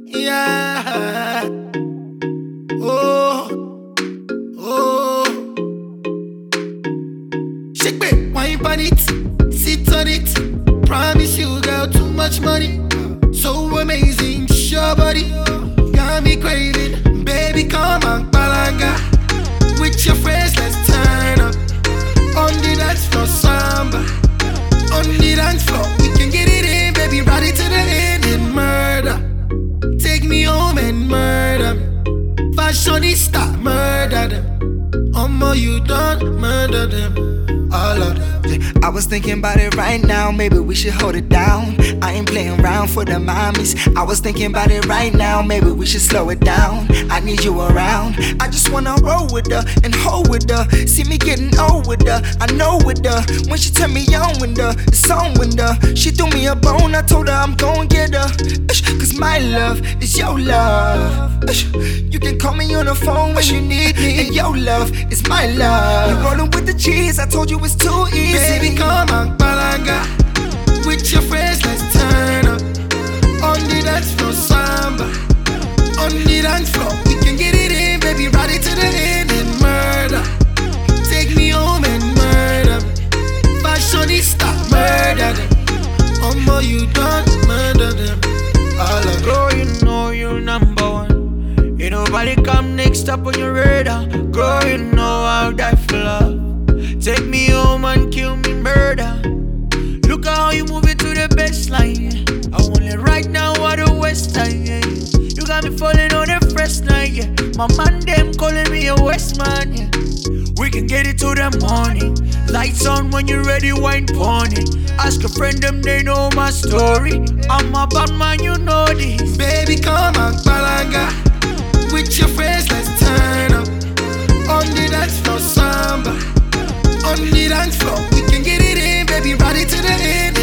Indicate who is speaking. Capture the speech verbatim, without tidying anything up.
Speaker 1: Yeah. Oh, oh. Shake me, wine on it, sit on it. Promise you, girl, too much money. So amazing, sure body. Got me craving, baby, come on, balanga. With your friends, let's turn up. On the dance floor, samba. On the dance floor, we can get it in, baby, ride it to the end and murder. Take me home and murder me. Fashionista, murder them. Omo, you done murder them. All of them.
Speaker 2: I was thinking about it right now, maybe we should hold it down. I ain't playing around for the mommies. I was thinking about it right now, maybe we should slow it down. I need you around. I just wanna roll with her and hold with her. See me getting old with her, I know with her. When she turned me on with her, it's on with her. She threw me a bone, I told her I'm gon' get her. Cause my love is your love. You can call me on the phone when you need me. And your love is my love. You're rolling with the cheese, I told you it's too easy.
Speaker 1: Baby, come on, balanga. With your friends, let's turn up. On the dance floor, samba. On the dance floor, we can get it in, baby, ride it to the end and murder. Take me home and murder me. Fashionista, murder them. Omo, you done murder them. All of them.
Speaker 3: Girl, you know you're number one. Ain't nobody come next up on your radar. Girl, you know I'll die for love. Take me home and kill me murder. Look at how you move it to the baseline, yeah. I want it right now at the west side, yeah. You got me falling on the first night, yeah. My man them calling me a west man, yeah. We can get it to the morning. Lights on when you're ready, wine pony. Ask a friend them, they know my story. I'm a bad man, you know this.
Speaker 1: Baby, come on, balanga. With your friends, let's turn up. On the dance floor, samba. On the dance floor, we can get it in, baby, ride it to the end